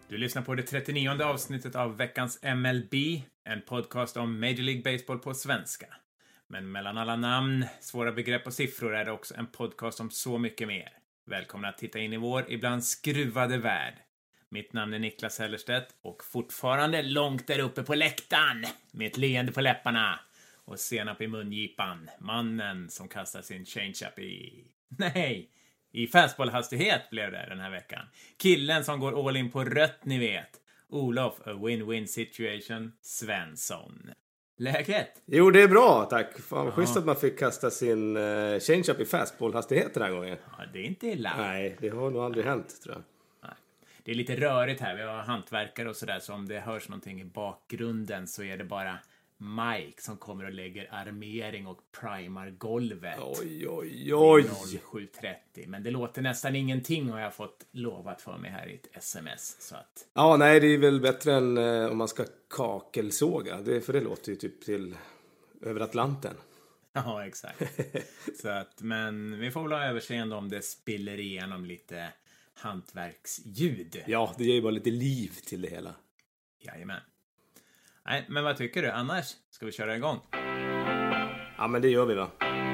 Du lyssnar på det 39:e avsnittet av veckans MLB, en podcast om Major League Baseball på svenska. Men mellan alla namn, svåra begrepp och siffror är det också en podcast om så mycket mer. Välkomna att titta in i vår ibland skruvade värld. Mitt namn är Niklas Hellerstedt och fortfarande långt där uppe på läktaren med ett leende på läpparna och senap i mungipan. Mannen som kastar sin changeup i fastballhastighet blev det den här veckan. Killen som går all in på rött, ni vet. Olof, a win-win situation, Svensson. Läget? Jo, det är bra, tack. Fan, schysst att man fick kasta sin change-up i fastballhastighet den här gången. Ja, det är inte illa. Nej, det har nog aldrig hänt, tror jag. Nej. Det är lite rörigt här. Vi har hantverkare och sådär, så om det hörs någonting i bakgrunden så är det bara Mike som kommer och lägger armering och primar golvet. Oj. 07:30. Men det låter nästan ingenting har jag fått lovat för mig här i ett sms. Så att... Ja, nej, det är väl bättre än om man ska kakelsåga. För det låter ju typ till över Atlanten. Ja, exakt. Så att, men vi får väl ha överseende om det spiller igenom lite hantverksljud. Ja, det ger ju bara lite liv till det hela. Jajamän. Nej, men vad tycker du? Annars ska vi köra igång. Ja, men det gör vi, va?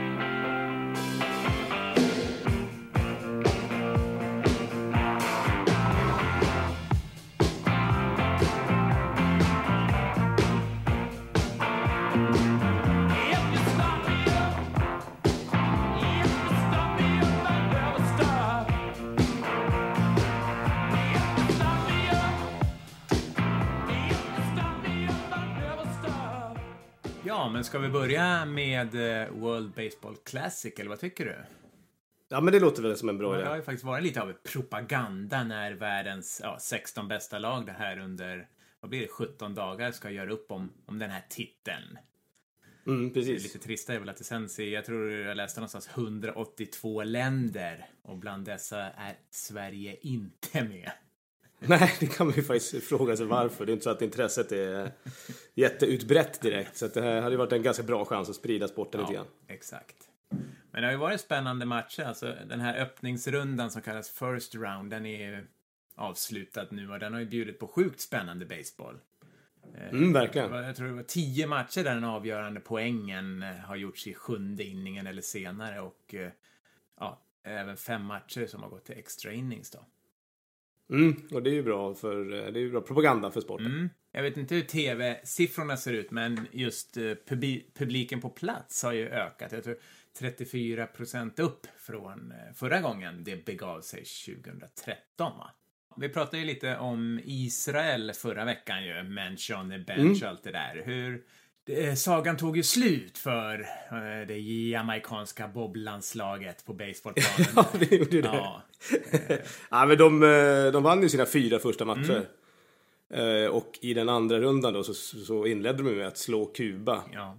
Ja, men ska vi börja med World Baseball Classic, eller vad tycker du? Ja, men det låter väl som en bra idé. Det har ju faktiskt varit lite av propaganda när världens 16 bästa lag det här under, vad blir det, 17 dagar ska göra upp om den här titeln. Precis. Det är lite trist är väl att det sänds i, jag tror jag läste någonstans 182 länder och bland dessa är Sverige inte med. Nej, det kan man ju faktiskt fråga sig varför. Det är inte så att intresset är jätteutbrett direkt. Så att det här hade varit en ganska bra chans att sprida sporten lite grann. Exakt. Men det har ju varit spännande matcher. Alltså, den här öppningsrundan som kallas First Round, den är ju avslutad nu och den har ju bjudit på sjukt spännande baseball. Verkligen. Jag tror det var 10 matcher där den avgörande poängen har gjorts i 7:e inningen eller senare och även 5 matcher som har gått till extra innings då. Och det är ju bra det är ju bra propaganda för sporten. Jag vet inte hur tv-siffrorna ser ut, men just publiken på plats har ju ökat. Jag tror 34% upp från förra gången det begav sig 2013, va? Vi pratade ju lite om Israel förra veckan ju, Mention, Bench, allt det där. Sagan tog ju slut för det jamaikanska boblandslaget på baseballplanen. Ja, det gjorde det. Ja, men de vann ju sina 4 första matcher. Och i den andra rundan då så inledde de med att slå Kuba. Ja.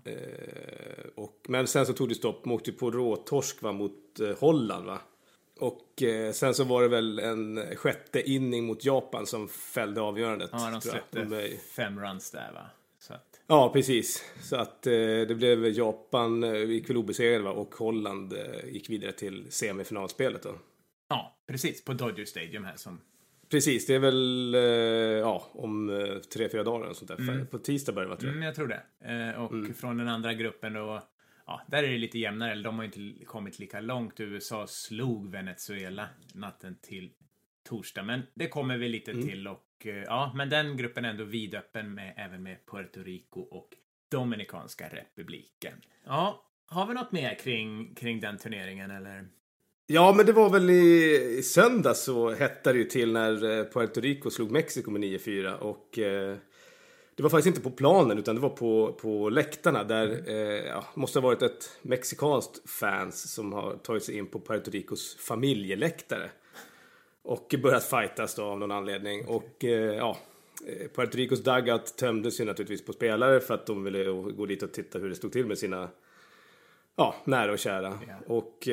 Men sen så tog det stopp mot på råtorsk mot Holland, va? Och sen så var det väl en 6:e inning mot Japan som fällde avgörandet. Ja, de släppte 5 runs där, va? Så att... Ja, precis. Så att det blev Japan gick väl obesegrade, va? Och Holland gick vidare till semifinalspelet då. Ja, precis. På Dodger Stadium här som... Precis, det är väl om 3-4 dagar och sånt där. På tisdag börjar det, tror jag. Jag tror det. Och från den andra gruppen då, där är det lite jämnare. Eller de har inte kommit lika långt. USA slog Venezuela natten till torsdag. Men det kommer vi lite till. Och men den gruppen är ändå vidöppen även med Puerto Rico och Dominikanska republiken. Ja, har vi något mer kring den turneringen eller... Ja, men det var väl i söndag så hettade det ju till när Puerto Rico slog Mexiko med 9-4 och det var faktiskt inte på planen utan det var på läktarna där måste ha varit ett mexikanskt fans som har tagit sig in på Puerto Ricos familjeläktare och börjat fightas då av någon anledning och Puerto Ricos dugout tömdes ju naturligtvis på spelare för att de ville gå dit och titta hur det stod till med sina nära och kära och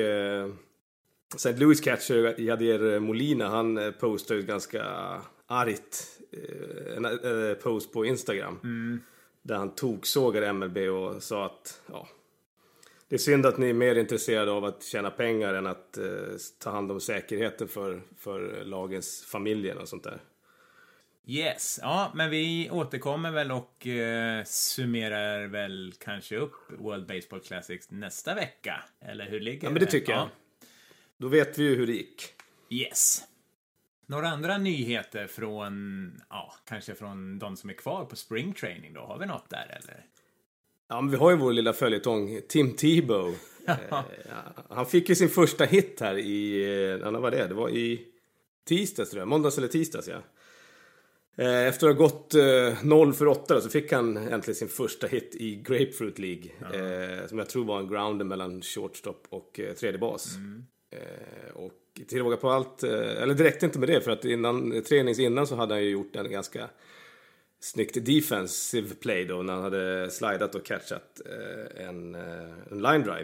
St. Louis catcher Yadier Molina, han postade ju ganska argt en post på Instagram där han toksågade MLB och sa att det är synd att ni är mer intresserade av att tjäna pengar än att ta hand om säkerheten för lagens familjer och sånt där. Yes, ja, men vi återkommer väl och summerar väl kanske upp World Baseball Classics nästa vecka. Eller hur ligger det? Ja, men det tycker jag. Då vet vi ju hur det gick. Yes. Några andra nyheter från, kanske från de som är kvar på spring training då? Har vi något där eller? Ja, men vi har ju vår lilla följetong, Tim Tebow. Han fick ju sin första hit här det var i tisdags tror jag, måndags eller tisdags, ja. Efter att ha gått 0-8 så fick han äntligen sin första hit i Grapefruit League. Som jag tror var en grounder mellan shortstop och tredje bas. Och tillvåga på allt, eller direkt inte med det, för att innan så hade han ju gjort en ganska snyggt defensive play då när han hade slidat och catchat en line drive.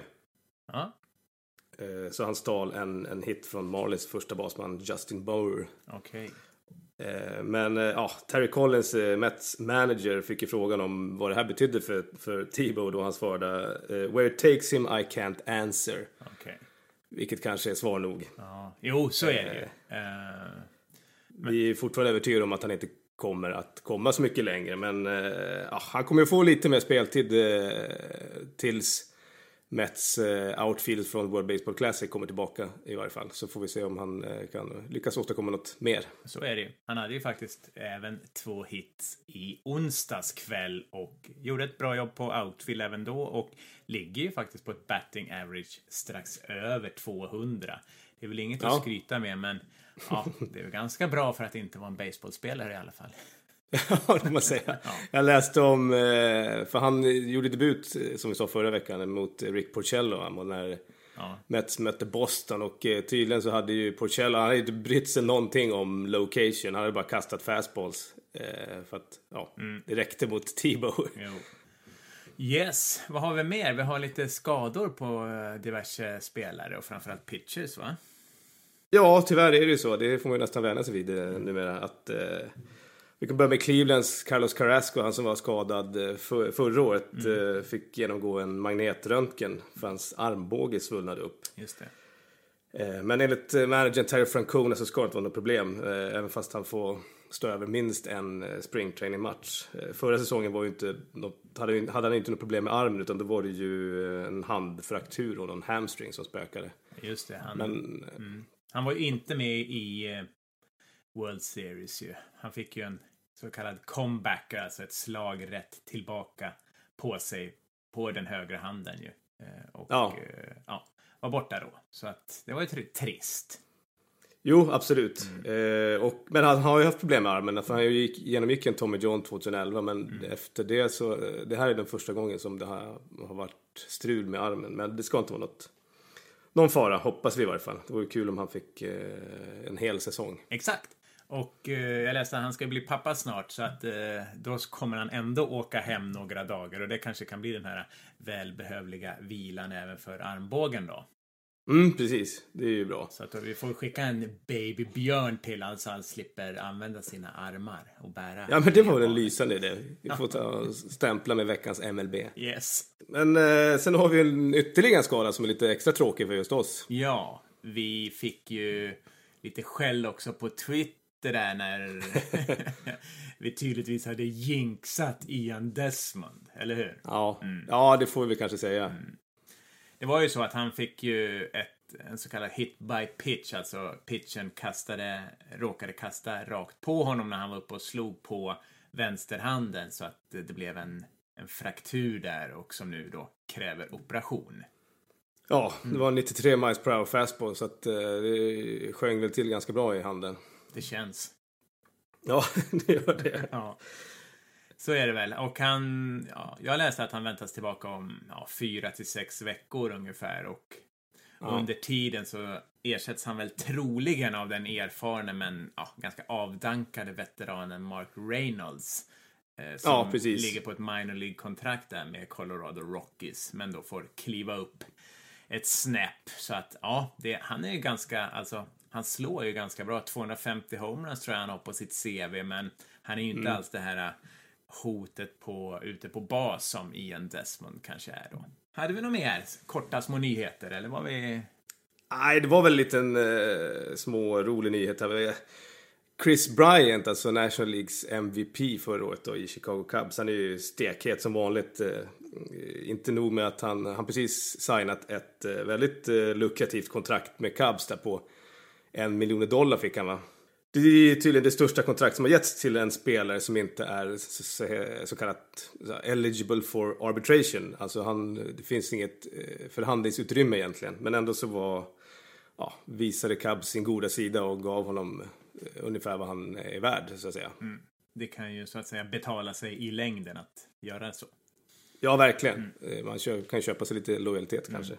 Så han stal en hit från Marlins första basman Justin Bower. Okej. Men Terry Collins, Mets manager, fick ju frågan om vad det här betydde för Tebow då han svarade where it takes him I can't answer. Okej. Vilket kanske är svar nog. Ja. Jo, så är det ju. Vi är fortfarande övertygade om att han inte kommer att komma så mycket längre. Men han kommer att få lite mer speltid tills Mets outfield från World Baseball Classic kommer tillbaka i varje fall. Så får vi se om han kan lyckas åstadkomma något mer. Så är det ju. Han hade ju faktiskt även 2 hits i onsdags kväll och gjorde ett bra jobb på outfield även då och ligger ju faktiskt på ett batting average strax över 200. Det är väl inget att skryta med, men det är väl ganska bra för att inte vara en baseballspelare i alla fall. Ja, det måste säga. Jag läste om, för han gjorde debut som vi sa förra veckan mot Rick Porcello när Mets mötte Boston, och tydligen så hade ju Porcello, han hade inte brytt sig någonting om location, han hade bara kastat fastballs för att det räckte mot Tebow. Yes, vad har vi mer? Vi har lite skador på diverse spelare och framförallt pitchers, va? Ja, tyvärr är det ju så. Det får man ju nästan vänja sig vid numera. Att, vi kan börja med Clevelands Carlos Carrasco, han som var skadad förra året. Fick genomgå en magnetröntgen för hans armbåge svullnade upp. Just det. Men enligt managern Terry Francona så ska det inte vara något problem. Även fast han får stå över minst en springtraining-match. Förra säsongen var ju inte hade han inte något problem med armen, utan då var det ju en handfraktur och någon hamstring som spökade. Just det. Han var ju inte med i World Series ju. Han fick ju en så kallad comeback, alltså ett slag rätt tillbaka på sig på den högra handen ju. Och var borta då. Så att det var ju trist. Jo, absolut. Men han har ju haft problem med armen. För han genomgick en Tommy John 2011. Men efter det så... Det här är den första gången som det har varit strul med armen. Men det ska inte vara någon fara, hoppas vi i varje fall. Det vore kul om han fick en hel säsong. Exakt. Och jag läste att han ska bli pappa snart. Så att då kommer han ändå åka hem några dagar. Och det kanske kan bli den här välbehövliga vilan även för armbågen då. Precis. Det är ju bra. Så att vi får skicka en babybjörn till han så han slipper använda sina armar och bära. Ja, men det var väl en lysande idé. Vi får ta och stämpla med veckans MLB. Yes. Men sen har vi en ytterligare skada som är lite extra tråkig för just oss. Ja, vi fick ju lite skäll också på Twitter där när vi tydligtvis hade jinxat Ian Desmond, eller hur? Ja, det får vi kanske säga. Det var ju så att han fick ju en så kallad hit by pitch, alltså pitchen råkade kasta rakt på honom när han var uppe och slog på vänsterhanden, så att det blev en fraktur där och som nu då kräver operation. Ja, det var 93 miles per hour fastball, så att det sjöng väl till ganska bra i handen. Det känns. Ja, det gör det. Ja. Så är det väl. Och jag läste att han väntas tillbaka om 4 till 6 veckor ungefär. Och under tiden så ersätts han väl troligen av den erfarne men ganska avdankade veteranen Mark Reynolds. Som ligger på ett minor League-kontrakt där med Colorado Rockies. Men då får kliva upp ett snäpp. Så att han är ju ganska, han slår ju ganska bra. 250 homeruns tror jag han har på sitt CV. Men han är ju inte alls det här hotet ute på bas som Ian Desmond kanske är då. Hade vi något mer korta små nyheter eller var vi... Nej, det var väl lite en små rolig nyhet här. Chris Bryant, alltså National Leagues MVP förra året då, i Chicago Cubs. Han är ju stekhet som vanligt. Inte nog med att han precis signat ett väldigt lukrativt kontrakt med Cubs där på $1 miljon fick han, va? Det är tydligen det största kontrakt som har getts till en spelare som inte är så kallat eligible for arbitration. Alltså det finns inget förhandlingsutrymme egentligen. Men ändå så visade Cubs sin goda sida och gav honom ungefär vad han är värd, så att säga. Mm. Det kan ju så att säga betala sig i längden att göra så. Ja, verkligen. Man kan köpa sig lite lojalitet kanske.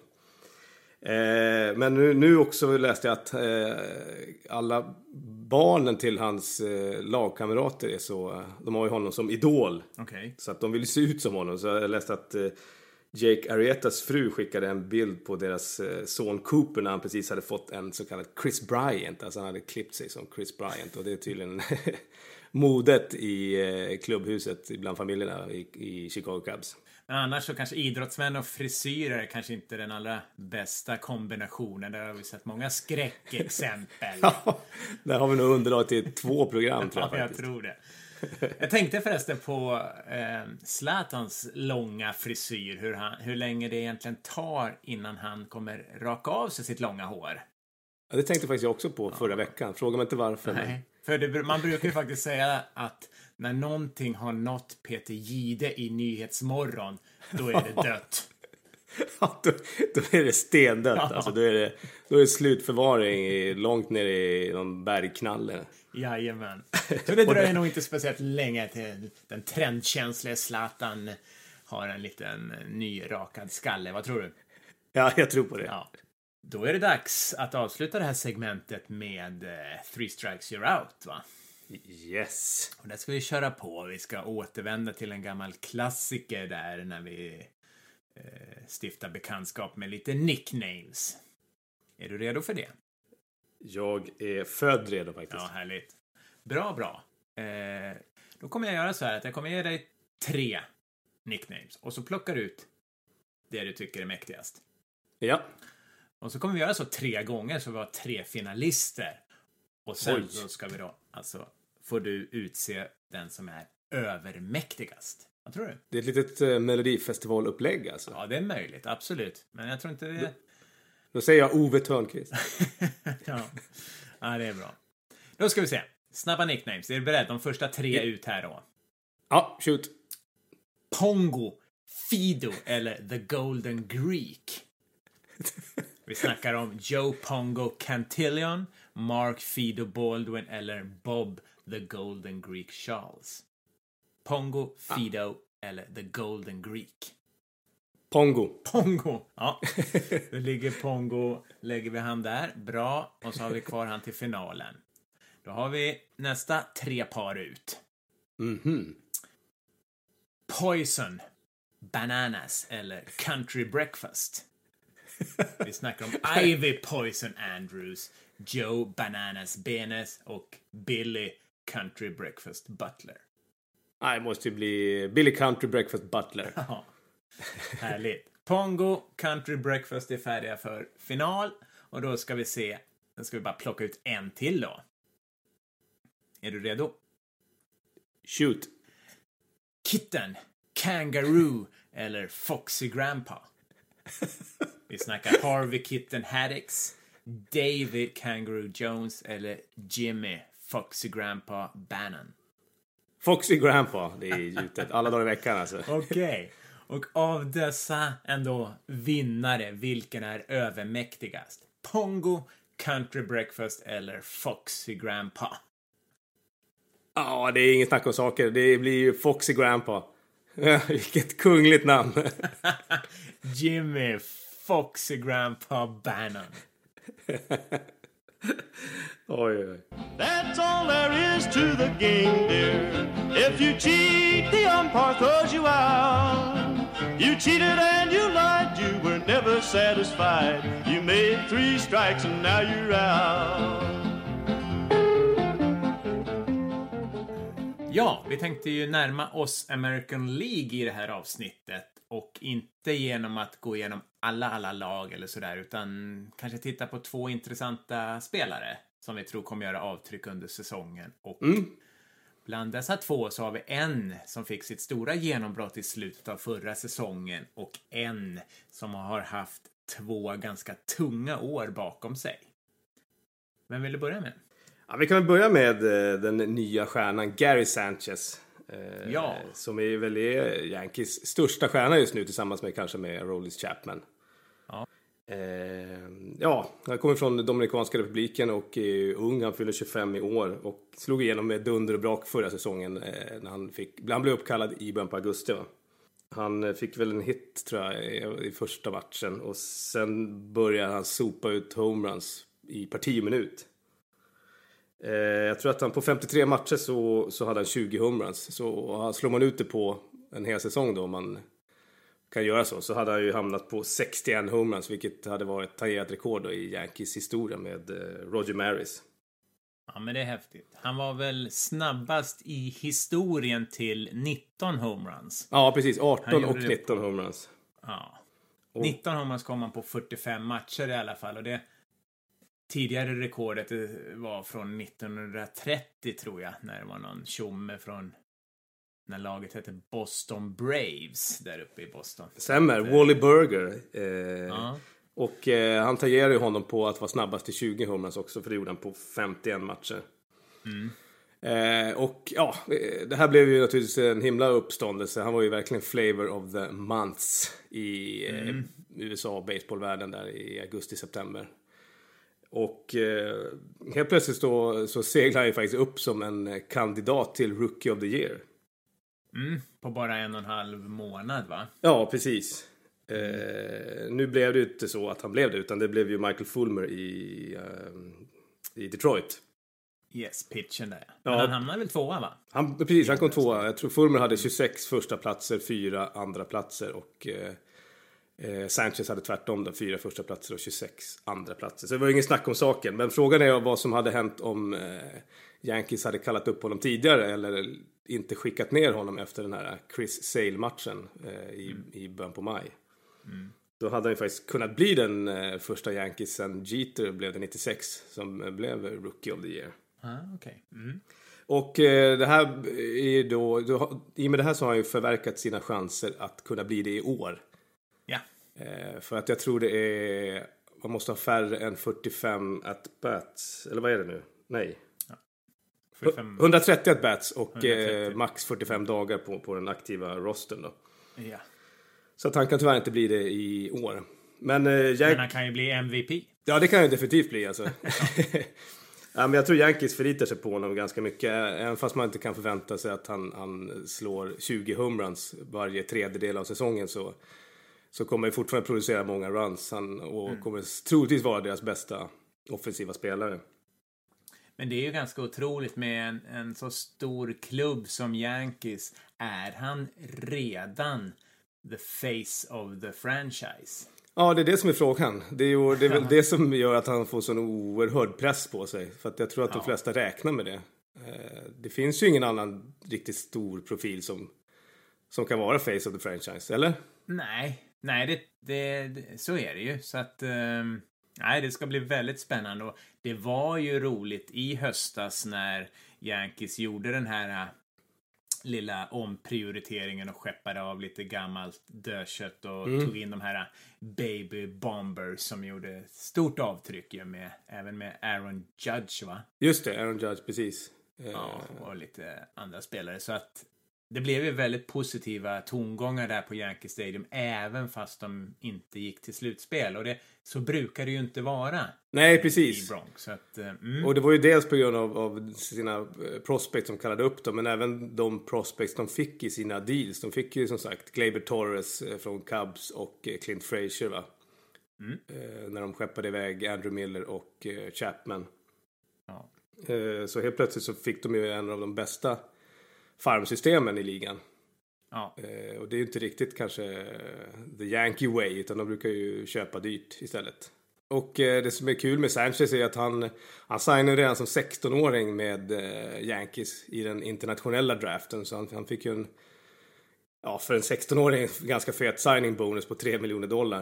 Men nu också läste jag att alla barnen till hans lagkamrater är så, de har ju honom som idol. Okay. Så att de vill se ut som honom. Så jag läste att Jake Arrietas fru skickade en bild på deras son Cooper när han precis hade fått en så kallad Chris Bryant. Alltså han hade klippt sig som Chris Bryant, och det är tydligen modet i klubbhuset bland familjerna i Chicago Cubs. Men annars så kanske idrottsmän och frisyrer kanske inte den allra bästa kombinationen. Där har vi sett många skräckexempel. Ja, där har vi nog underlag till 2 program, tror jag. Ja, jag tror det. Jag tänkte förresten på Zlatans långa frisyr. Hur länge det egentligen tar innan han kommer raka av sig sitt långa hår. Ja, det tänkte faktiskt jag också på förra veckan. Fråga mig inte varför. Nej, för man brukar ju faktiskt säga att när någonting har nått Peter Gide i Nyhetsmorgon, då är det dött. Ja, då är det stendött. Ja. Alltså, då är det slutförvaring långt ner i någon bergknalle. Jajamän. Så det dröjer nog inte speciellt länge till den trendkänsliga Zlatan har en liten nyrakad skalle. Vad tror du? Ja, jag tror på det. Ja. Då är det dags att avsluta det här segmentet med 3 strikes you're out, va? Yes. Och där ska vi köra på. Vi ska återvända till en gammal klassiker där när vi stiftar bekantskap med lite nicknames. Är du redo för det? Jag är född redo faktiskt. Ja, härligt. Bra. Då kommer jag göra så här att jag kommer ge dig 3 nicknames. Och så plockar du ut det du tycker är mäktigast. Ja. Och så kommer vi göra så 3 gånger så vi har 3 finalister. Och sen så ska vi då, alltså, får du utse den som är övermäktigast. Vad tror du? Det är ett litet melodifestivalupplägg alltså. Ja, det är möjligt, absolut. Men jag tror inte det... Då säger jag Ove Törnqvist. Ja, det är bra. Då ska vi se. Snabba nicknames. Är du beredd? De första 3 ut här då. Ja, shoot. Pongo, Fido eller The Golden Greek. Vi snackar om Joe Pongo Cantillion, Mark Fido Baldwin eller Bob The Golden Greek Charles. Pongo, Fido eller The Golden Greek. Pongo. Ja, då ligger Pongo. Lägger vi han där. Bra. Och så har vi kvar han till finalen. Då har vi nästa 3 par ut. Poison, Bananas eller Country Breakfast. Vi snackar om Ivy Poison Andrews, Joe Bananas Benes och Billy Country Breakfast Butler. Det måste ju bli Billy Country Breakfast Butler. Ja, härligt. Pongo, Country Breakfast är färdiga för final. Och då ska vi se, då ska vi bara plocka ut en till då. Är du redo? Shoot. Kitten, Kangaroo eller Foxy Grandpa. Vi snackar Harvey Kitten Haddix, David Kangaroo Jones eller Jimmy Foxy Grandpa Bannon. Foxy Grandpa, det är gjutet alla dagar i veckan alltså. Okej. Och av dessa ändå vinnare, vilken är övermäktigast? Pongo, Country Breakfast eller Foxy Grandpa? Ja, det är inget snack om saker. Det blir ju Foxy Grandpa. Vilket kungligt namn. Jimmy Foxy Grandpa Bannon. Oj. That's all there is to the game, dear. If you cheat, the umpire throws you out. You cheated and you lied, you were never satisfied. You made 3 strikes and now you're out. Ja, vi tänkte ju närma oss American League i det här avsnittet. Och inte genom att gå igenom alla lag eller sådär. Utan kanske titta på 2 intressanta spelare som vi tror kommer göra avtryck under säsongen. Och bland dessa 2 så har vi en som fick sitt stora genombrott i slutet av förra säsongen och en som har haft 2 ganska tunga år bakom sig. Vem vill du börja med? Ja, vi kan börja med den nya stjärnan Gary Sanchez. Som är väl Yankees största stjärna just nu tillsammans med kanske med Aroldis Chapman. Han kommer från Dominikanska republiken och är ung. Han fyller 25 i år och slog igenom med dunder och brak förra säsongen när han blev uppkallad i början på augusti. Va? Han fick väl en hit tror jag i första matchen och sen började han sopa ut homeruns i parti minut. Jag tror att han på 53 matcher så hade han 20 homeruns. Så slår man ut det på en hel säsong då, om man kan göra så hade han ju hamnat på 61 homeruns, vilket hade varit tangerat rekord då i Yankees historia med Roger Maris. Ja, men det är häftigt. Han var väl snabbast i historien till 19 homeruns. Ja, precis. 18 och 19 homeruns. Ja. 19 homeruns kom han på 45 matcher i alla fall. Och det tidigare rekordet var från 1930 tror jag. När det var någon tjomme från när laget hette Boston Braves där uppe i Boston. Stämmer, Wally Burger. Och han tangerade ju honom på att vara snabbast till 20 homeruns också, för det gjorde han på 51 matcher. Det här blev ju naturligtvis en himla uppståndelse. Han var ju verkligen flavor of the months i USA baseballvärlden där i augusti-september. Och helt plötsligt så seglar han ju faktiskt upp som en kandidat till Rookie of the Year. På bara 1,5 månad, va? Ja, precis. Nu blev det inte så att han blev det, utan det blev ju Michael Fulmer i Detroit. Yes, pitchen där. Men han hamnade väl 2:a, va? Han kom 2:a. Jag tror Fulmer hade 26 första platser, 4 andra platser och Sanchez hade tvärtom då, 4 första platser och 26 andra platser. Så det var ingen snack om saken. Men frågan är vad som hade hänt om Yankees hade kallat upp honom tidigare eller inte skickat ner honom efter den här Chris Sale-matchen i början på maj. Då hade han ju faktiskt kunnat bli den första Yankees sen Jeter blev det 96 som blev Rookie of the Year. Okay. Och det här är då i och med det här så har han ju förverkat sina chanser att kunna bli det i år. Ja. För att jag tror det är man måste ha färre än 45 at-bats. Eller vad är det nu? Nej. 130 at-bats och 130. Max 45 dagar på den aktiva rosten då. Ja. Så att han kan tyvärr inte bli det i år. Men han kan ju bli MVP. Ja, det kan ju definitivt bli alltså. Ja, men jag tror Yankees förlitar sig på honom ganska mycket. Även fast man inte kan förvänta sig att han slår 20 homeruns varje tredjedel av säsongen så kommer han fortfarande producera många runs. Och kommer troligtvis vara deras bästa offensiva spelare. Men det är ju ganska otroligt med en så stor klubb som Yankees. Är han redan the face of the franchise? Ja, det är det som är frågan. Det är väl det som gör att han får sån oerhörd press på sig. För att jag tror att de flesta räknar med det. Det finns ju ingen annan riktigt stor profil som kan vara face of the franchise, eller? Nej, så är det ju. Så att, det ska bli väldigt spännande. Och det var ju roligt i höstas när Yankees gjorde den här lilla omprioriteringen och skeppade av lite gammalt dödkött och tog in de här baby bombers som gjorde stort avtryck även med Aaron Judge, va? Just det, Aaron Judge, precis. Ja, och lite andra spelare. Så att det blev ju väldigt positiva tongångar där på Yankee Stadium, även fast de inte gick till slutspel. Och så brukar det ju inte vara. Nej, precis. I Bronx. Så att, Och det var ju dels på grund av sina prospects som kallade upp dem, men även de prospects de fick i sina deals. De fick ju som sagt Gleyber Torres från Cubs och Clint Frazier, va? När de skeppade iväg Andrew Miller och Chapman. Ja. Så helt plötsligt så fick de ju en av de bästa farmsystemen i ligan. Ja. Och det är ju inte riktigt kanske the Yankee way, utan de brukar ju köpa dyrt istället. Och det som är kul med Sanchez är att han signade redan som 16-åring med Yankees i den internationella draften. Så han fick ju för en 16-åring ganska fet signing bonus på $3 miljoner.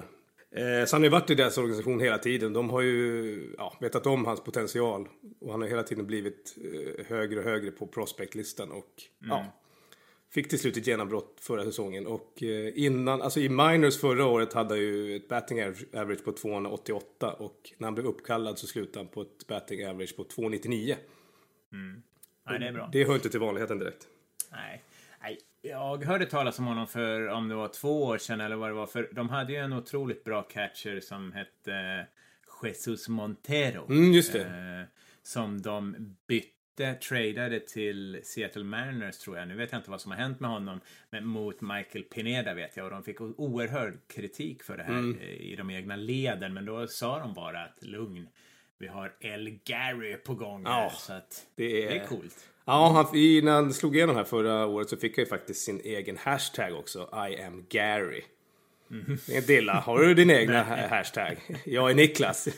Så han har ju varit i deras organisation hela tiden. De har ju vetat om hans potential. Och han har hela tiden blivit högre och högre på prospectlistan. Och fick till slut ett genombrott förra säsongen. Och i minors förra året hade han ju ett batting average på 288. Och när han blev uppkallad så slutade han på ett batting average på 299. Nej, det är bra. Det hör inte till vanligheten direkt. Nej, jag hörde talas om honom för om det var 2 år sedan eller vad det var. För de hade ju en otroligt bra catcher som hette Jesus Montero. Just det. Som de tradade till Seattle Mariners tror jag. Nu vet jag inte vad som har hänt med honom. Men mot Michael Pineda vet jag. Och de fick oerhörd kritik för det här i de egna leden. Men då sa de bara att lugn. Vi har El Gary på gång här, så att det är coolt. Ja, när han slog igenom här förra året så fick han ju faktiskt sin egen hashtag också. I am Gary. Dilla, har du din egna hashtag? Jag är Niklas.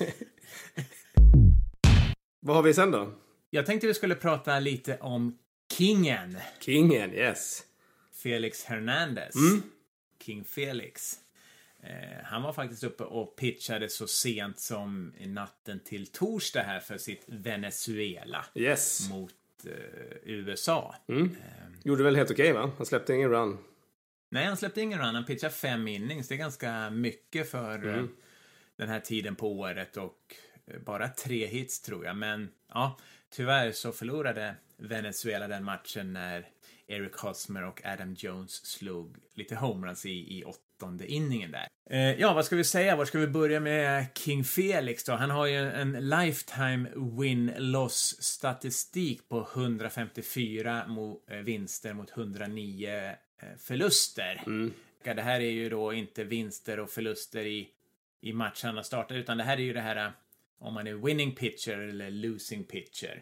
Vad har vi sen då? Jag tänkte vi skulle prata lite om Kingen, yes. Felix Hernandez. King Felix. Han var faktiskt uppe och pitchade så sent som i natten till torsdag här för sitt Venezuela mot USA. Gjorde väl helt okej, va? Han släppte ingen run. Nej, han släppte ingen run. Han pitchade 5 innings. Det är ganska mycket för den här tiden på året och bara 3 hits tror jag. Men tyvärr så förlorade Venezuela den matchen när Eric Hosmer och Adam Jones slog lite homeruns i 8:e inningen där. Vad ska vi säga? Var ska vi börja med King Felix då? Han har ju en lifetime win-loss statistik på 154 vinster mot 109 förluster. Det här är ju då inte vinster och förluster i matchen han startar, utan det här är ju det här om man är winning pitcher eller losing pitcher.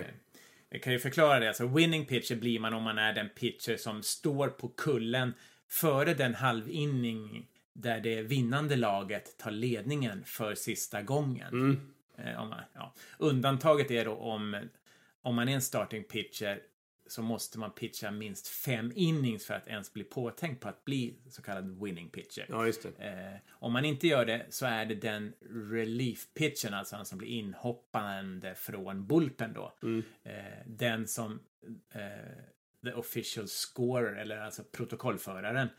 Jag kan ju förklara det. Alltså, winning pitcher blir man om man är den pitcher som står på kullen före den halvinning där det vinnande laget tar ledningen för sista gången. Undantaget är då om man är en starting pitcher så måste man pitcha minst 5 innings för att ens bli påtänkt på att bli så kallad winning pitcher. Ja, just det. Om man inte gör det så är det den relief pitchen, alltså han som blir inhoppande från bullpen då. Den som the official scorer, eller alltså protokollföraren,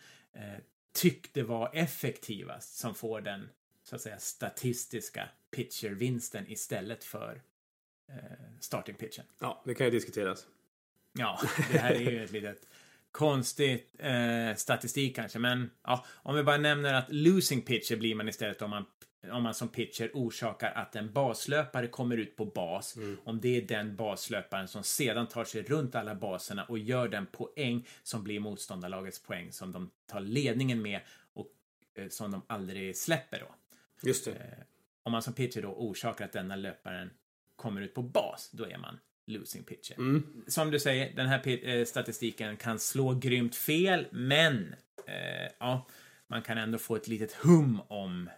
tyckte var effektivast, som får den så att säga statistiska pitchervinsten istället för starting pitchen. Ja, det kan ju diskuteras. Ja, det här är ju ett litet konstigt statistik kanske. Men om vi bara nämner att losing pitcher blir man istället om man som pitcher orsakar att en baslöpare kommer ut på bas. Om det är den baslöparen som sedan tar sig runt alla baserna och gör den poäng som blir motståndarlagets poäng som de tar ledningen med och som de aldrig släpper då. Just det. Om man som pitcher då orsakar att denna löparen kommer ut på bas, då är man losing pitcher. Som du säger, den här statistiken kan slå grymt fel, men man kan ändå få ett litet hum om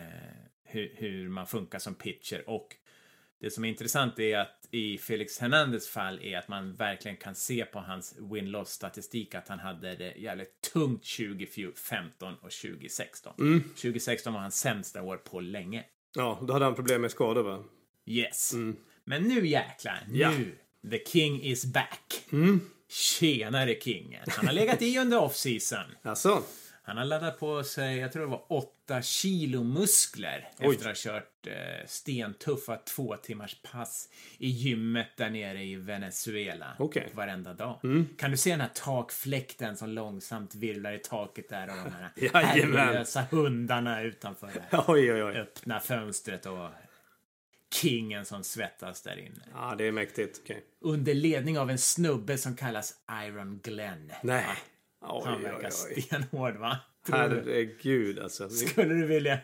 hur man funkar som pitcher. Och det som är intressant är att i Felix Hernandez fall är att man verkligen kan se på hans win-loss statistik att han hade det jävligt tungt 2015 och 2016. 2016 var hans sämsta år på länge. Ja, då hade han problem med skador, va? Yes. Men nu jäklar, nu the king is back. Tjenare kingen. Han har legat i under off-season. Alltså. Han har laddat på sig, jag tror det var 8 kilo muskler. Efter att ha kört stentuffa 2 timmars pass i gymmet där nere i Venezuela. Varenda dag. Kan du se den här takfläkten som långsamt virvlar i taket där och de här herrelösa hundarna utanför det öppna fönstret och kingen som svettas där inne. Ja, det är mäktigt. Under ledning av en snubbe som kallas Iron Glenn. Nej. Han verkar stenhård, va? Herregud, alltså. Skulle du vilja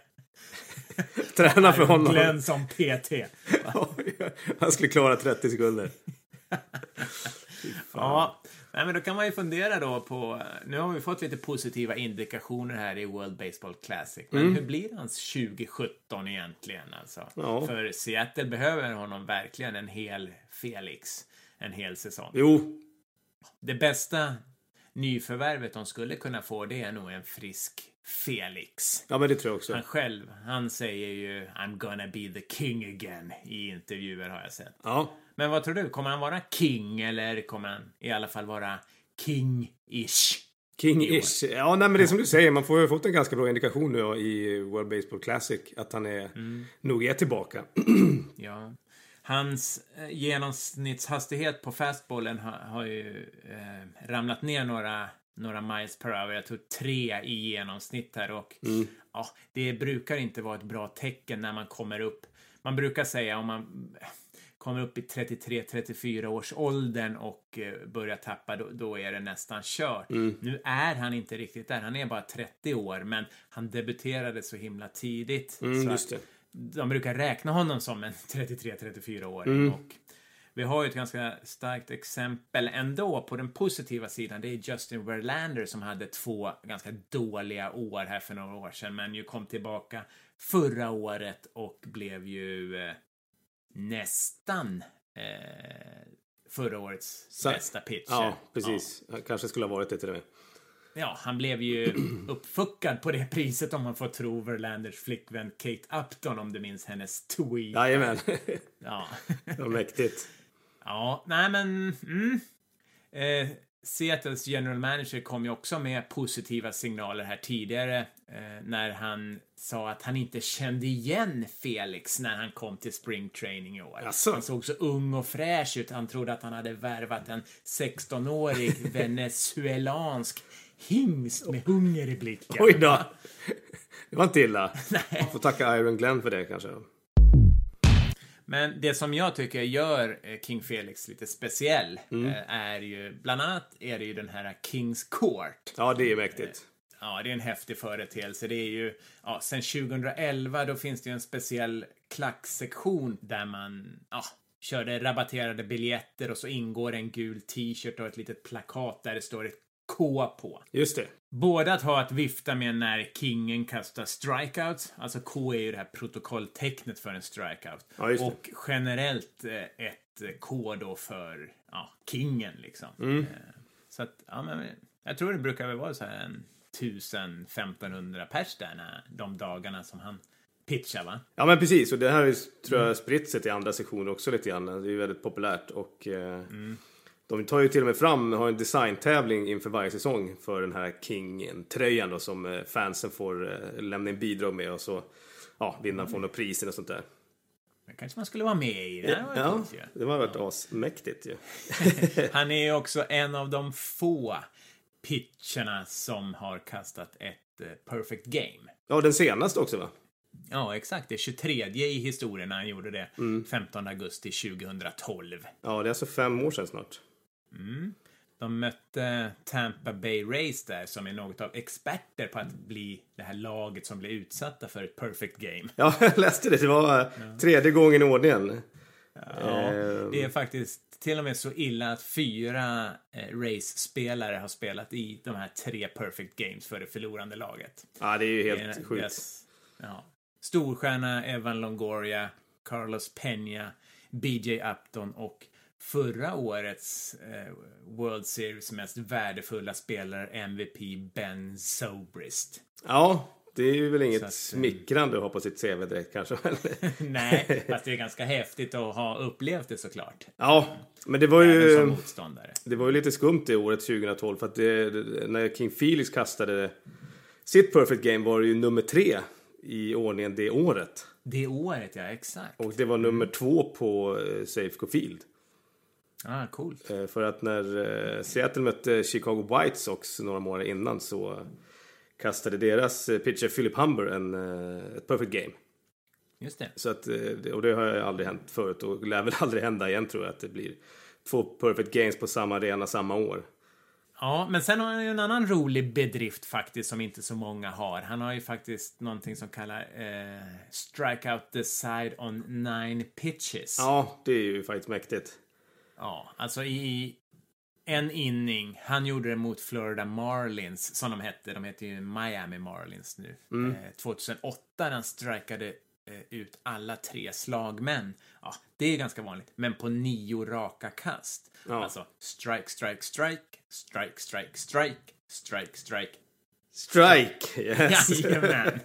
träna för honom? Glenn som PT. Han skulle klara 30 sekunder. Men då kan man ju fundera då på, nu har vi fått lite positiva indikationer här i World Baseball Classic. Men hur blir hans 2017 egentligen alltså? För Seattle behöver honom verkligen en hel Felix, en hel säsong. Jo. Det bästa nyförvärvet de skulle kunna få, det är nog en frisk Felix. Ja, men det tror jag också. Han säger ju I'm gonna be the king again i intervjuer har jag sett. Ja. Men vad tror du? Kommer han vara king eller kommer han i alla fall vara king-ish? King-ish. Ja, nej, men det är som du säger. Man får ju fått en ganska bra indikation nu i World Baseball Classic att han nog är tillbaka. Ja. Hans genomsnittshastighet på fastbollen har ju ramlat ner några miles per hour. Jag tror 3 i genomsnitt här. Och ja, det brukar inte vara ett bra tecken när man kommer upp. Man brukar säga om man kommer upp i 33-34 års åldern och börjar tappa, då är det nästan kört. Nu är han inte riktigt där. Han är bara 30 år, men han debuterade så himla tidigt. Så just det. De brukar räkna honom som en 33-34-åring. Och vi har ju ett ganska starkt exempel ändå på den positiva sidan. Det är Justin Verlander som hade 2 ganska dåliga år här för några år sedan, men ju kom tillbaka förra året och blev ju nästan förra årets bästa pitcher. Ja, precis. Han kanske skulle ha varit det till och med. Ja, han blev ju uppfuckad på det priset om man får tro Verlanders flickvän Kate Upton, om du minns hennes tweet. Jajamän. Ja. Det var mäktigt. Ja, nej men Seattles general manager kom ju också med positiva signaler här tidigare när han sa att han inte kände igen Felix när han kom till spring training i år. Asså. Han såg så ung och fräsch ut. Han trodde att han hade värvat en 16-årig venezuelansk hingst med hunger i blicken. Oj då. Det var inte illa. Nej. Får tacka Iron Glenn för det kanske. Men det som jag tycker gör King Felix lite speciell är ju, bland annat är det ju den här Kings Court. Ja, det är mäktigt. Ja, det är en häftig företeelse. Det är ju, ja, sen 2011 då finns det ju en speciell klacksektion där man, körde rabatterade biljetter och så ingår en gul t-shirt och ett litet plakat där det står ett K på. Just det. Både att ha att vifta med när kingen kastar strikeouts. Alltså K är ju det här protokolltecknet för en strikeout. Ja, just det. Och generellt ett K då för kingen liksom. Så att, men jag tror det brukar väl vara så här 1000-1500 pers där de dagarna som han pitchar, va? Ja, men precis. Och det här tror jag spritt sig till andra sektioner också lite grann. Det är ju väldigt populärt och de tar ju till och med har en designtävling inför varje säsong för den här King-tröjan då, som fansen får lämna in bidrag med och så vinnaren får några priser och sånt där. Det kanske man skulle vara med i. Det var varit asmäktigt ju. Han är ju också en av de få pitcherna som har kastat ett perfect game. Ja, den senaste också, va? Ja, exakt. Det är 23 i historien när han gjorde det. 15 augusti 2012. Ja, det är alltså 5 år sedan snart. De mötte Tampa Bay Rays där, som är något av experter på att bli det här laget som blir utsatta för ett perfect game. Ja, jag läste det. Det var 3:e gången i ordningen. Ja, det är faktiskt till och med så illa att 4 Rays-spelare har spelat i de här 3 perfect games för det förlorande laget. Ja, det är ju helt sjukt. Storstjärna Evan Longoria, Carlos Peña, BJ Upton och förra årets World Series mest värdefulla spelare, MVP Ben Zobrist. Ja, det är ju väl inget smickrande att ha på sitt CV direkt kanske. Nej, fast det är ganska häftigt att ha upplevt det såklart. Ja, men det var ju lite skumt i året 2012 för att när King Felix kastade sitt perfect game var det ju nummer 3 i ordningen det året. Det året, ja, exakt. Och det var nummer 2 på Safeco Field. Coolt. För att när Seattle mötte Chicago White Sox några månader innan så kastade deras pitcher Philip Humber ett perfect game. Just det. Så att, och det har aldrig hänt förut och lär väl aldrig hända igen, tror jag, att det blir 2 perfect games på samma arena samma år. Ja, men sen har han ju en annan rolig bedrift faktiskt som inte så många har. Han har ju faktiskt någonting som kallar strikeout the side on 9 pitches. Ja, det är ju faktiskt mäktigt. Ja, alltså i en inning, han gjorde det mot Florida Marlins som de heter ju Miami Marlins nu. 2008 han strikade ut alla 3 slagmän. Ja, det är ganska vanligt. Men på 9 raka kast. Ja. Alltså, strike, strike, strike, strike, strike, strike, strike, strike. Strike! Yes. Jajamän.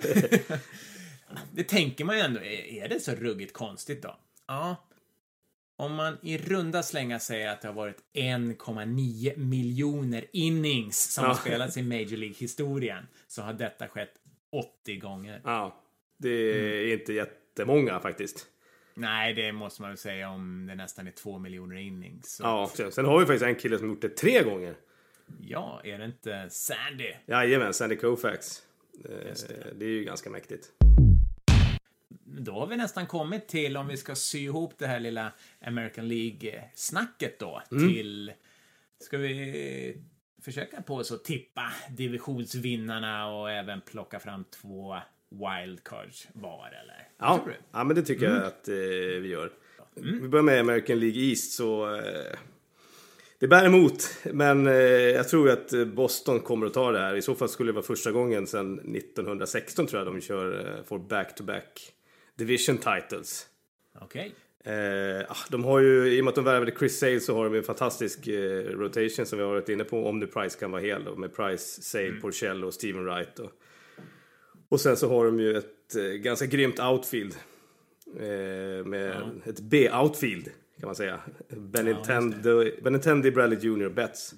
Det tänker man ju ändå. Är det så ruggigt konstigt då? Ja. Om man i runda slängar säger att det har varit 1,9 miljoner innings som har spelats i Major League-historien, så har detta skett 80 gånger. Ja, det är inte jättemånga faktiskt. Nej, det måste man väl säga om det nästan är 2 miljoner innings. Så. Ja, sen har vi faktiskt en kille som gjort det 3 gånger. Ja, är det inte Sandy? Jajamän, Sandy Koufax. Det är ju ganska mäktigt. Då har vi nästan kommit till, om vi ska sy ihop det här lilla American League-snacket då, till... Ska vi försöka på så tippa divisionsvinnarna och även plocka fram 2 wildcards var, eller? Ja, men det tycker jag att vi gör. Vi börjar med American League East, så... Det bär emot, men jag tror att Boston kommer att ta det här. I så fall skulle det vara första gången sedan 1916 tror jag de kör for back-to-back division titles. Okej. De har ju, i och med att de värvade Chris Sale, så har de en fantastisk rotation som vi har varit inne på, om nu Price kan vara hel då, med Price, Sale, Porcello och Steven Wright. Och sen så har de ju ett ganska grymt outfield med ett B-outfield kan man säga. Benintendi, Bradley Jr. Betts.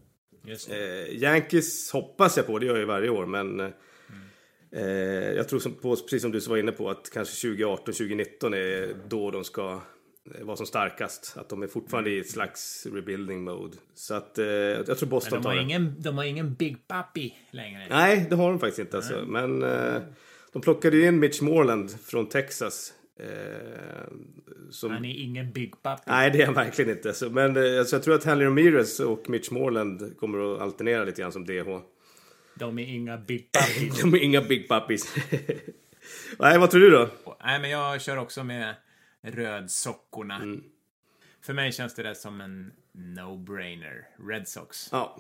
Yankees hoppas jag på, det gör jag ju varje år, men jag tror precis som du var inne på, att kanske 2018-2019 är då de ska vara som starkast. Att de är fortfarande i ett slags rebuilding mode. Så att jag tror Boston tar det. De har ingen Big Papi längre. Nej, det har de faktiskt inte. Alltså. Men de plockade ju in Mitch Moreland från Texas. Han är ingen Big Papi. Nej, det är han verkligen inte. Så, men jag tror att Hanley Ramirez och Mitch Moreland kommer att alternera lite grann som DH. De är inga Big Puppies. De är inga Big Puppies. Nej, vad tror du då? Nej, men jag kör också med rödsockorna. För mig känns det som en no-brainer. Red Sox. Ja.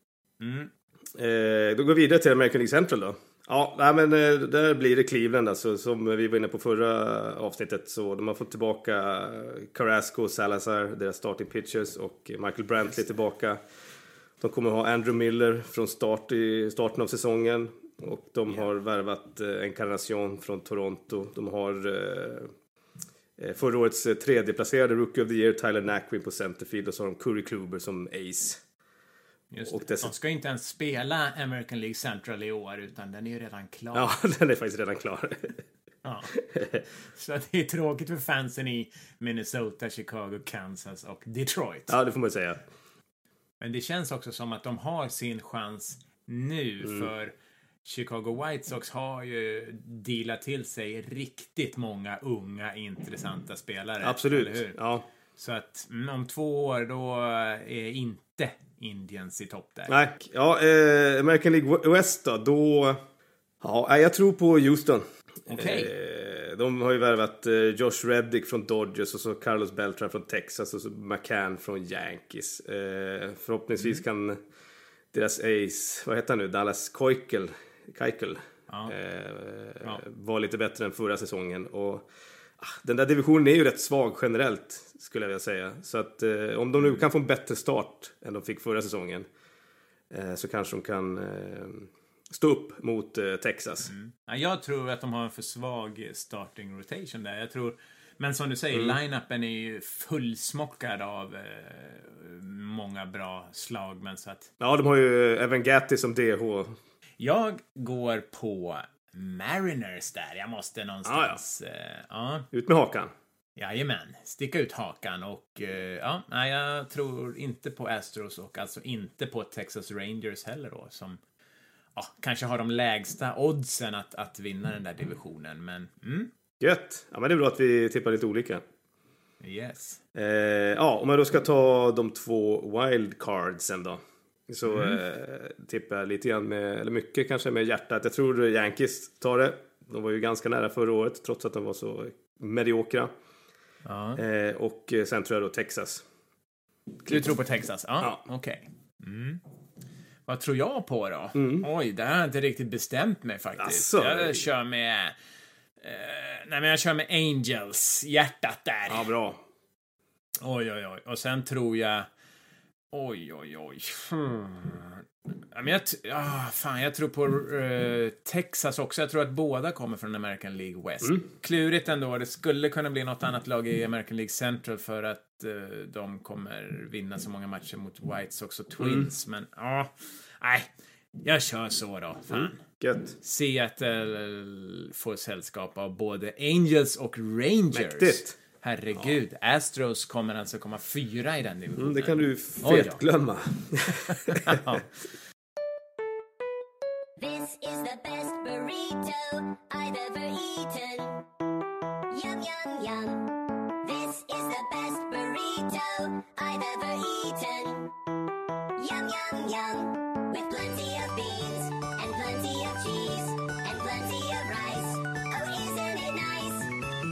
Då går vi vidare till American League Central då. Ja, nej, men där blir det Cleveland alltså, som vi var inne på förra avsnittet, så de har fått tillbaka Carrasco och Salazar, deras starting pitchers, och Michael Brantley tillbaka. De kommer ha Andrew Miller från starten av säsongen, och de har värvat Encarnacion från Toronto. De har förra årets tredjeplacerade Rookie of the Year Tyler Naquin på centerfield, och så har de Curry Kluber som ace. Och de ska inte ens spela American League Central i år, utan den är ju redan klar. Ja, den är faktiskt redan klar. Ja. Så det är tråkigt för fansen i Minnesota, Chicago, Kansas och Detroit. Ja, det får man säga. Men det känns också som att de har sin chans nu, för Chicago White Sox har ju dealat till sig riktigt många unga, intressanta spelare. Absolut, eller hur? Ja. Så att om 2 år då är inte Indians i topp där. Nej, ja, American League West då... Ja, jag tror på Houston. Okej. De har ju värvat Josh Reddick från Dodgers, och så Carlos Beltran från Texas, och så McCann från Yankees. Förhoppningsvis kan deras ace, vad heter han nu, Dallas Keuchel var lite bättre än förra säsongen. Och den där divisionen är ju rätt svag generellt, skulle jag vilja säga. Så att om de nu kan få en bättre start än de fick förra säsongen, så kanske de kan stå upp mot Texas. Ja, jag tror att de har en för svag starting rotation där. Jag tror, men som du säger, line-upen är ju fullsmockad av många bra slag. Men så att... Ja, de har ju Evan Gatty som DH. Jag går på Mariners där. Jag måste någonstans... Ut med hakan. Jajamän, sticka ut hakan. Och jag tror inte på Astros, och alltså inte på Texas Rangers heller då, som kanske har de lägsta oddsen att vinna den där divisionen. Men Gött. Ja, men det är bra att vi tippar lite olika. Yes. Om man då ska ta de 2 wildcardsen då, så tippar jag lite grann eller mycket kanske med hjärtat. Jag tror Yankees tar det. De var ju ganska nära förra året, trots att de var så mediokra. Och sen tror jag då Texas. Du tror på Texas? Ja. Okej. Vad tror jag på då? Oj, det har jag inte riktigt bestämt mig faktiskt. Asså. Jag kör med Nej, men jag kör med Angels. Hjärtat där. Ja, bra. Oj. Och sen tror jag... Oj. Men jag tror på Texas också. Jag tror att båda kommer från American League West. Klurigt ändå. Det skulle kunna bli något annat lag i American League Central för att de kommer vinna så många matcher mot White Sox och Twins. Men nej, jag kör så då. Fan. Gött. Seattle får sällskap av både Angels och Rangers. Mäktigt. Herregud, Astros kommer alltså komma 4 i den divisionen. Det kan du glömma. This is the best burrito I've ever eaten. Yum, yum, yum. This is the best burrito I've ever eaten. Yum, yum, yum. With plenty of beans and plenty of cheese and plenty of rice. Oh, isn't it nice?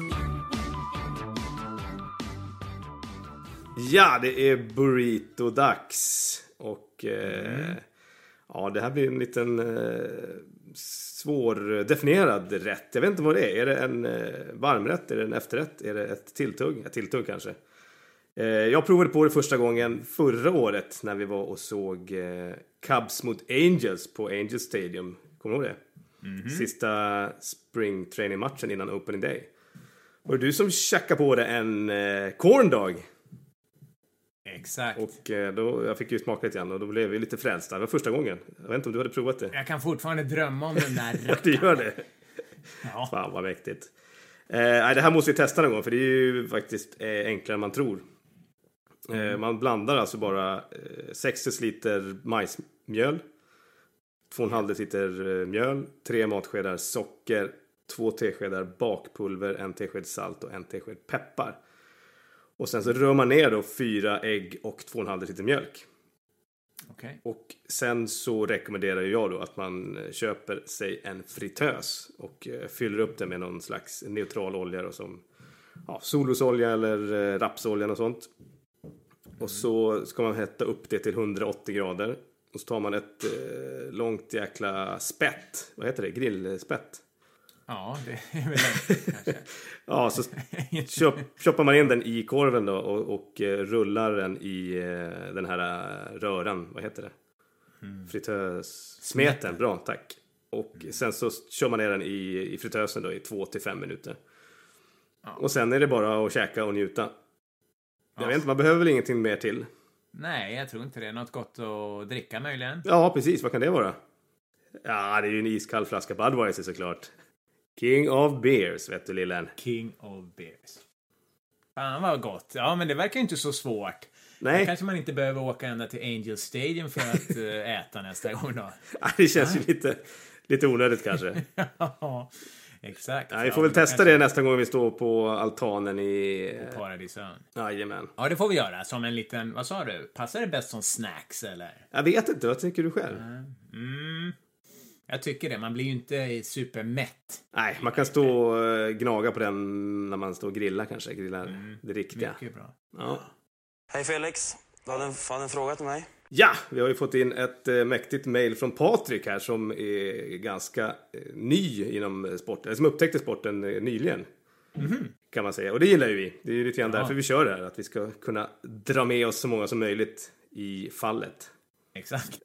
Ja, det är burrito-dags. Och ja, det här blir en liten svårdefinierad rätt. Jag vet inte vad det är. Är det en varmrätt? Är det en efterrätt? Är det ett tilltugg? Ett tilltugg kanske. Jag provade på det första gången förra året när vi var och såg Cubs mot Angels på Angels Stadium. Kommer du ihåg det? Sista spring training matchen innan opening day. Och du som tjackade på det en corn dog. Exakt. Och då, jag fick ju smaka lite grann och då blev vi lite frälsta. Det var första gången. Jag vet inte om du hade provat det. Jag kan fortfarande drömma om den där. Du gör det? Ja. Fan vad mäktigt. Nej, det här måste vi testa någon gång för det är ju faktiskt enklare än man tror. Man blandar alltså bara 6 liter majsmjöl, 2,5 liter mjöl, 3 matskedar socker, 2 teskedar bakpulver, 1 tesked salt och 1 tesked peppar. Och sen så rör man ner då 4 ägg och 2,5 liter mjölk. Okay. Och sen så rekommenderar jag då att man köper sig en fritös och fyller upp det med någon slags neutral olja då, som solrosolja eller rapsolja och sånt. Och så ska man hetta upp det till 180 grader. Och så tar man ett långt jäkla spett. Vad heter det? Grillspett. Ja, det är väl det kanske. Ja, så choppar man in den i korven då och rullar den i den här röran. Vad heter det? Fritössmeten. Bra, tack. Och sen så kör man ner den i fritösen då i 2-5 minuter. Ja. Och sen är det bara att käka och njuta. Jag vet inte, man behöver väl ingenting mer till. Nej, jag tror inte det. Något gott att dricka möjligen. Ja, precis. Vad kan det vara? Ja, det är ju en iskall flaska Budweiser såklart. King of beers, vet du lillen. King of beers. Fan vad gott. Ja, men det verkar ju inte så svårt. Nej. Då kanske man inte behöver åka ända till Angel Stadium för att äta nästa gång då. Ja, det känns ju lite onödigt kanske. Ja, exakt. Ja, vi får väl testa det nästa gång vi står på altanen i Paradisön. Jajamän. Ja, det får vi göra. Som en liten, vad sa du? Passar det bäst som snacks eller? Jag vet inte, vad tycker du själv? Jag tycker det. Man blir ju inte supermätt. Nej, man kan stå och gnaga på den när man står och grillar kanske. Grillar det riktiga. Mycket bra. Ja. Hej Felix, du hade en fråga till mig. Ja, vi har ju fått in ett mäktigt mejl från Patrik här som är ganska ny inom sporten. Eller som upptäckte sporten nyligen. Kan man säga. Och det gillar ju vi. Det är ju lite grann därför vi kör det här. Att vi ska kunna dra med oss så många som möjligt i fallet. Exakt.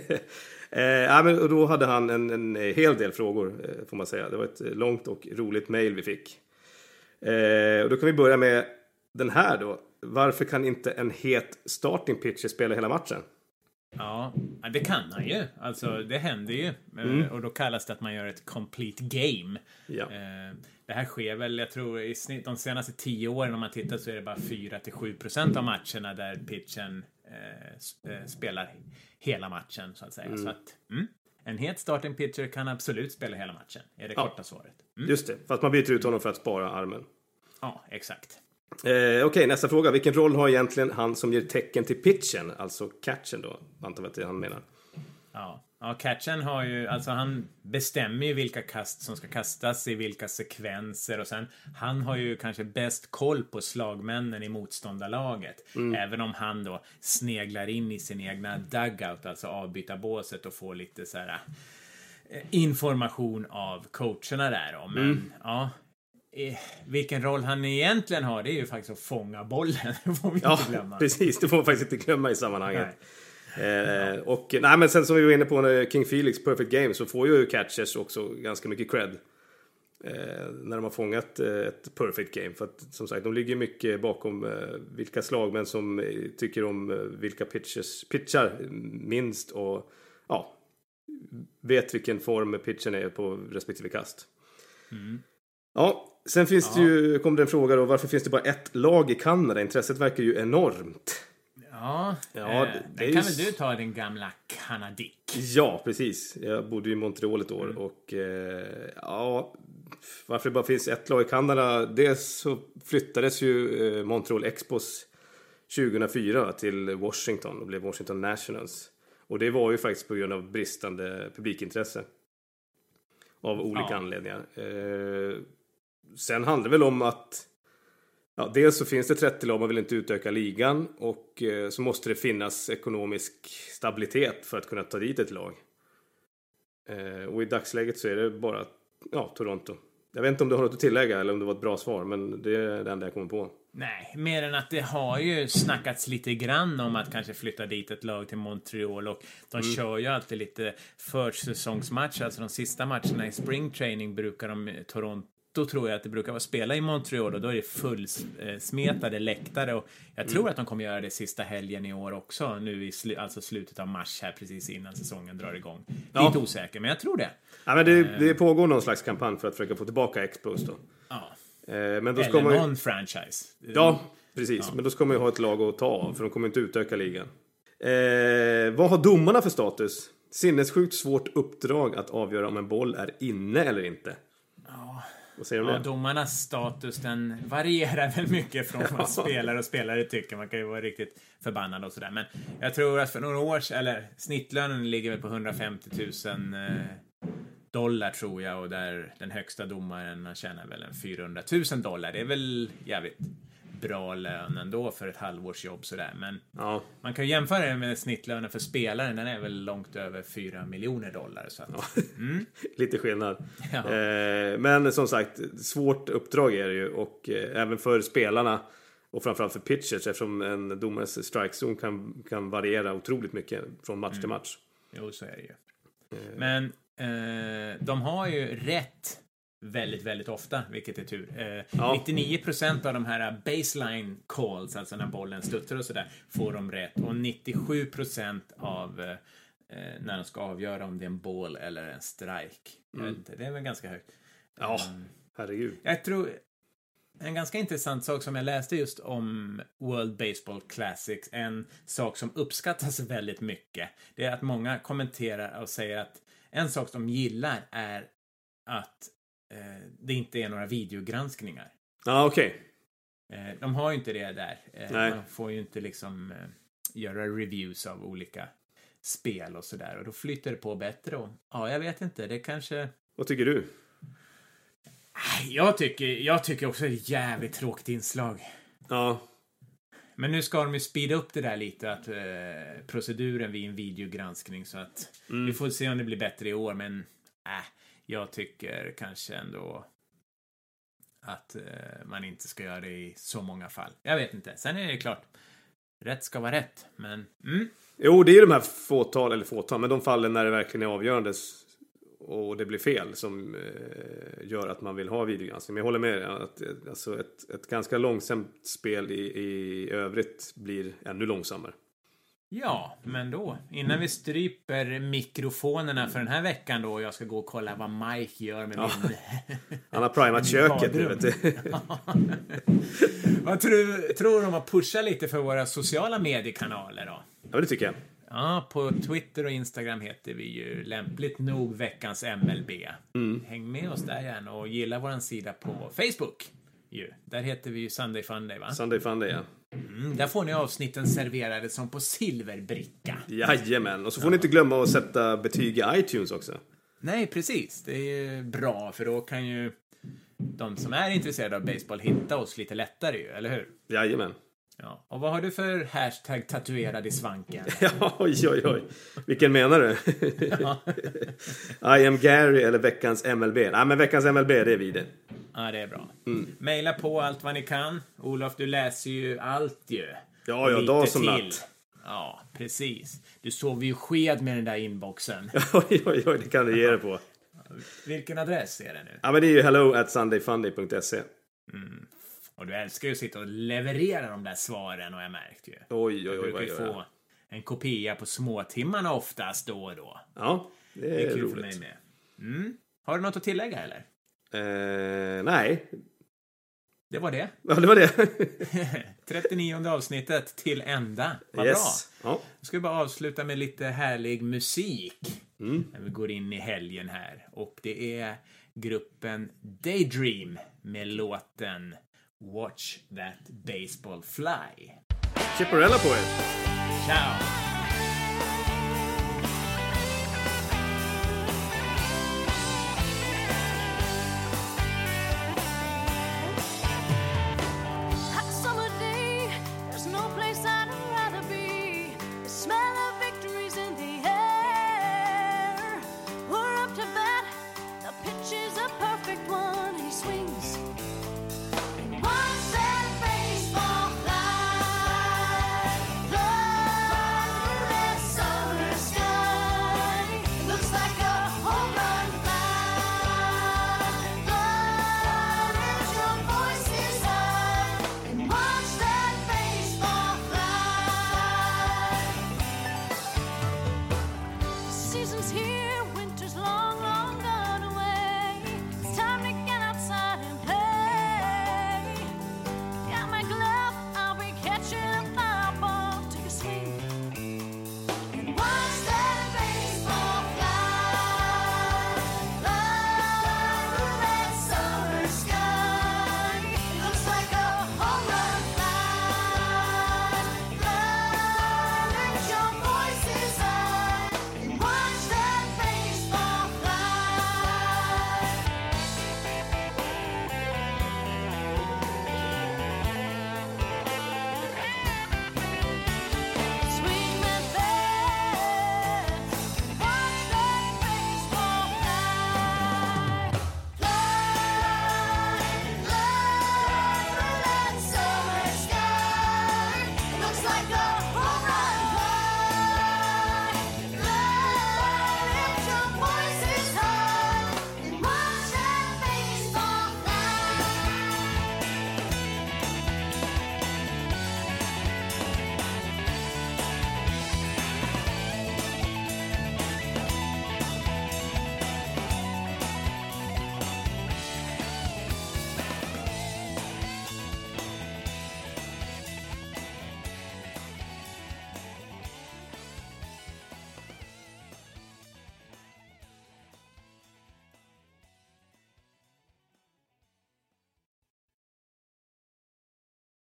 Ja, men och då hade han en hel del frågor får man säga. Det var ett långt och roligt mejl vi fick. Och då kan vi börja med den här då. Varför kan inte en het starting pitcher spela hela matchen? Ja, det kan han ju. Alltså, det händer ju. Och då kallas det att man gör ett complete game. Ja. Det här sker väl, jag tror, i snitt de senaste 10 åren om man tittar så är det bara 4-7% av matcherna där pitchen spelar hela matchen, så att säga. Så att, en het starting pitcher kan absolut spela hela matchen, är det korta svaret. Just det, fast man byter ut honom för att spara armen. Ja, exakt. Okej, nästa fråga. Vilken roll har egentligen han som ger tecken till pitchen? Alltså catchen då, antar jag att det han menar. Ja, catchen har ju, alltså han bestämmer ju vilka kast som ska kastas i vilka sekvenser och sen, han har ju kanske bäst koll på slagmännen i motståndarlaget. Även om han då sneglar in i sin egna dugout, alltså avbytarbåset och får lite så här information av coacherna där då. Men ja, vilken roll han egentligen har, det är ju faktiskt att fånga bollen. Det får vi inte glömma. Precis, det får man faktiskt inte glömma i sammanhanget. Och nej, men sen som vi var inne på när King Felix Perfect Game, så får ju catchers också ganska mycket cred när de har fångat ett perfect game. För att som sagt, de ligger mycket bakom vilka slagmän som tycker om vilka pitchar minst och vet vilken form pitchen är på respektive kast. Ja, sen finns det ju, kom det en fråga då, varför finns det bara ett lag i Kanada? Intresset verkar ju enormt. Ja, det kan väl du ta, din gamla kanadik? Ja, precis. Jag bodde i Montreal ett år och varför det bara finns ett lag i Kanada, dels så flyttades ju Montreal Expos 2004 till Washington och blev Washington Nationals. Och det var ju faktiskt på grund av bristande publikintresse av olika anledningar. Sen handlar det väl om att dels så finns det 30 lag, man vill inte utöka ligan, och så måste det finnas ekonomisk stabilitet för att kunna ta dit ett lag. Och i dagsläget så är det bara Toronto. Jag vet inte om du har något att tillägga eller om det var ett bra svar, men det är det enda jag kommer på. Nej, mer än att det har ju snackats lite grann om att kanske flytta dit ett lag till Montreal, och de kör ju alltid lite försäsongsmatcher, alltså de sista matcherna i spring training brukar de, Toronto tror jag att det brukar vara spela i Montreal, och då är det fullsmetade läktare, och jag tror att de kommer göra det sista helgen i år också, nu i alltså slutet av mars här, precis innan säsongen drar igång. Lite osäker, men jag tror det. Ja, men det pågår någon slags kampanj för att försöka få tillbaka Expos då. Ja. Men då eller någon franchise. Ja, precis. Men då ska man ju ha ett lag att ta av, för de kommer inte utöka ligan. Vad har domarna för status? Sinnessjukt svårt uppdrag att avgöra om en boll är inne eller inte. Vad säger du om det? Domarnas status, den varierar väl mycket från vad spelare tycker. Man kan ju vara riktigt förbannad och sådär. Men jag tror att för några år, eller snittlönen ligger väl på $150,000 tror jag, och där den högsta domaren tjänar väl $400,000. Det är väl jävligt bra lön ändå för ett halvårsjobb sådär. Men man kan ju jämföra det med snittlönen för spelaren, den är väl långt över $4 miljoner. Så att, lite skillnad. Men som sagt, svårt uppdrag är det ju, och även för spelarna och framförallt för pitchers, eftersom en domares strikezone kan variera otroligt mycket från match till match. Jo, så är det ju. Men de har ju rätt väldigt, väldigt ofta, vilket är tur. 99% av de här baseline calls, alltså när bollen studsar och sådär, får de rätt. Och 97% av när de ska avgöra om det är en ball eller en strike. Jag vet inte, det är väl ganska högt. Ja, herregud. Jag tror en ganska intressant sak som jag läste just om World Baseball Classics, en sak som uppskattas väldigt mycket, det är att många kommenterar och säger att en sak de gillar är att det inte är några videogranskningar. Okej. De har ju inte det där. Nej. Man får ju inte liksom göra reviews av olika spel och sådär. Och då flyter det på bättre. Och, jag vet inte. Det kanske... Vad tycker du? Jag tycker också det är ett jävligt tråkigt inslag. Ja. Men nu ska de ju speeda upp det där lite, att proceduren vid en videogranskning, så att vi får se om det blir bättre i år, men jag tycker kanske ändå att man inte ska göra det i så många fall. Jag vet inte. Sen är det klart, rätt ska vara rätt, men... Jo, det är ju de här fåtal, men de fallen när det verkligen är avgörande och det blir fel som gör att man vill ha videogranskning. Men jag håller med att alltså ett ganska långsamt spel i övrigt blir ännu långsammare. Ja, men då, innan vi stryper mikrofonerna för den här veckan då, och jag ska gå och kolla vad Mike gör med min... Han har primat köket nu, vet du. Vad tror du om att pusha lite för våra sociala mediekanaler då? Ja, det tycker jag. Ja, på Twitter och Instagram heter vi ju lämpligt nog veckans MLB. Häng med oss där gärna och gilla våran sida på Facebook. Där heter vi ju Sunday Funday, va? Sunday Funday, ja. Där får ni avsnitten serverade som på silverbricka. Jajamän, och så får ni inte glömma att sätta betyg i iTunes också. Nej, precis. Det är bra, för då kan ju de som är intresserade av baseball hitta oss lite lättare ju, eller hur? Jajamän. Ja, och vad har du för hashtag tatuerad i svanken? Ja, oj. Vilken menar du? I am Gary eller veckans MLB? Nej, men veckans MLB, det är vi det. Ja, det är bra. Maila på allt vad ni kan. Olof, du läser ju allt ju. Ja, Och dag lite som till. natt. Ja, precis. Du sover ju sked med den där inboxen. Oj, det kan du ge det på. Vilken adress är det nu? Ja, men det är ju hello@sundayfunday.se. Och du älskar ju att sitta och leverera de där svaren, och jag märkt ju. Oj, Du brukar ju oj. få en kopia på småtimmarna oftast då och då. Ja, det är kul roligt. för mig med. Har du något att tillägga eller? Nej. Det var det. Ja, det var det. 39:e avsnittet till ända. Vad Yes. bra. Ja. Jag ska bara avsluta med lite härlig musik. När vi går in i helgen här. Och det är gruppen Daydream med låten Watch That Baseball Fly. Chipperella på er. Ciao!